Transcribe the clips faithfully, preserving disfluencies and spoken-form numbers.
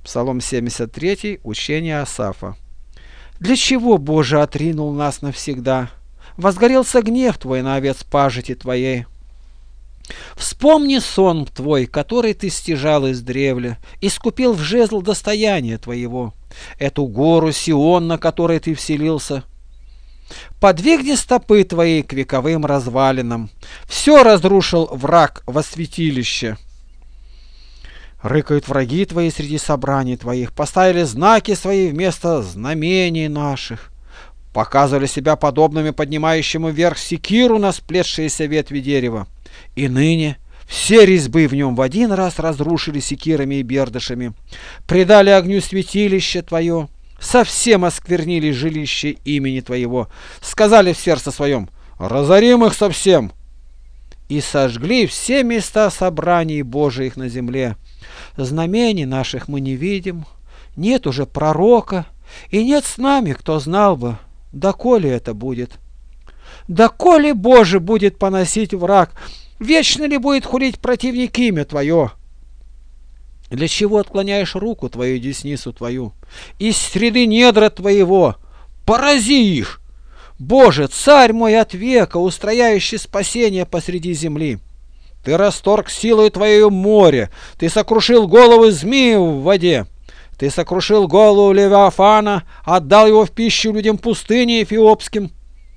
Псалом семьдесят три, учение Асафа. Для чего, Боже, отринул нас навсегда? Возгорелся гнев Твой на овец пажити Твоей. Вспомни сон Твой, который Ты стяжал издревле, искупил в жезл достояния Твоего, эту гору Сион, на которой Ты вселился. Подвигни стопы Твои к вековым развалинам, все разрушил враг во святилище. Рыкают враги Твои среди собраний Твоих, поставили знаки Свои вместо знамений наших, показывали себя подобными поднимающему вверх секиру на сплетшиеся ветви дерева. И ныне все резьбы в нем в один раз разрушили секирами и бердышами, предали огню святилище Твое, совсем осквернили жилище имени Твоего, сказали в сердце своем: разорим их совсем, и сожгли все места собраний Божиих на земле. Знамений наших мы не видим, нет уже пророка, и нет с нами, кто знал бы, доколе это будет. Доколе, Боже, будет поносить враг, вечно ли будет хулить противник имя Твое? Для чего отклоняешь руку Твою и десницу Твою? Из среды недра Твоего порази их! Боже, царь мой от века, устрояющий спасение посреди земли! Ты расторг силой Твоею море, Ты сокрушил головы змеи в воде, Ты сокрушил голову Левиафана, отдал его в пищу людям пустыни эфиопским.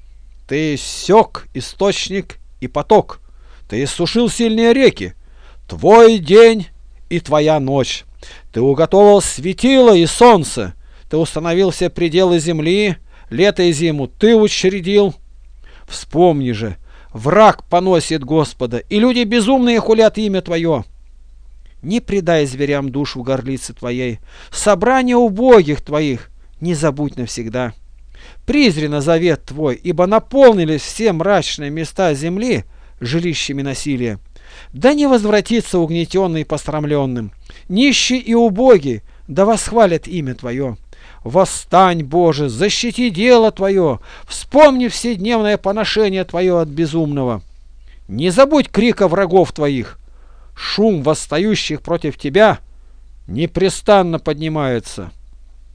Ты иссек источник и поток, Ты иссушил сильные реки, Твой день и Твоя ночь. Ты уготовил светило и солнце, Ты установил все пределы земли, лето и зиму Ты учредил. Вспомни же, враг поносит Господа, и люди безумные хулят имя Твое. Не предай зверям душу в горлице Твоей, собрание убогих Твоих не забудь навсегда. Призрено завет Твой, ибо наполнились все мрачные места земли жилищами насилия. Да не возвратится угнетенный посрамленным, нищий и убогий, да восхвалят имя Твое. Восстань, Боже, защити дело Твое, вспомни вседневное поношение Твое от безумного. Не забудь крика врагов Твоих, шум восстающих против Тебя непрестанно поднимается.